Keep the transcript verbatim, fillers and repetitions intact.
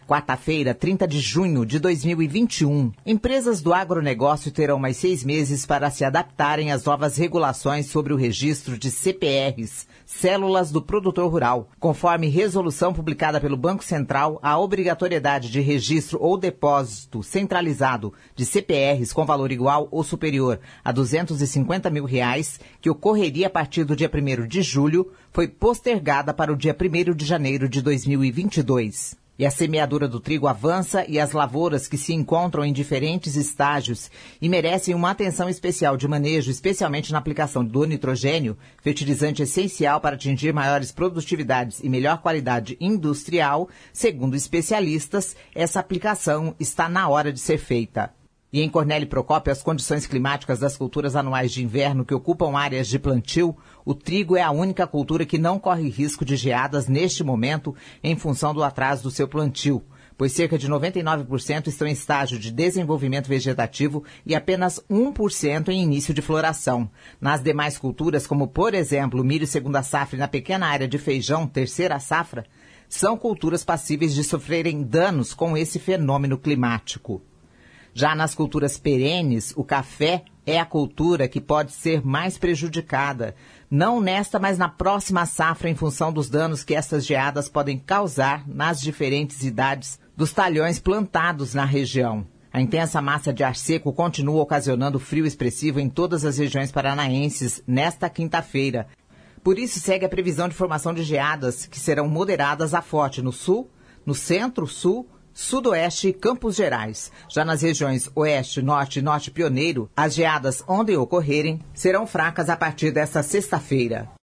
quarta-feira, trinta de junho de dois mil e vinte e um, empresas do agronegócio terão mais seis meses para se adaptarem às novas regulações sobre o registro de C P Rs, células do produtor rural. Conforme resolução publicada pelo Banco Central, a obrigatoriedade de registro ou depósito centralizado de C P Rs com valor igual ou superior a duzentos e cinquenta mil reais, que ocorreria a partir do dia primeiro de julho, foi postergada para o dia primeiro de janeiro de dois mil e vinte e dois. E a semeadura do trigo avança e as lavouras que se encontram em diferentes estágios e merecem uma atenção especial de manejo, especialmente na aplicação do nitrogênio, fertilizante essencial para atingir maiores produtividades e melhor qualidade industrial. Segundo especialistas, essa aplicação está na hora de ser feita. E em Cornélio Procópio, as condições climáticas das culturas anuais de inverno que ocupam áreas de plantio, o trigo é a única cultura que não corre risco de geadas neste momento em função do atraso do seu plantio, pois cerca de noventa e nove por cento estão em estágio de desenvolvimento vegetativo e apenas um por cento em início de floração. Nas demais culturas, como por exemplo o milho segunda safra e na pequena área de feijão terceira safra, são culturas passíveis de sofrerem danos com esse fenômeno climático. Já nas culturas perenes, o café é a cultura que pode ser mais prejudicada, não nesta, mas na próxima safra, em função dos danos que essas geadas podem causar nas diferentes idades dos talhões plantados na região. A intensa massa de ar seco continua ocasionando frio expressivo em todas as regiões paranaenses nesta quinta-feira. Por isso, segue a previsão de formação de geadas que serão moderadas a forte no sul, no centro, sul, Sudoeste e Campos Gerais. Já nas regiões Oeste, Norte e Norte Pioneiro, as geadas, onde ocorrerem, serão fracas a partir desta sexta-feira.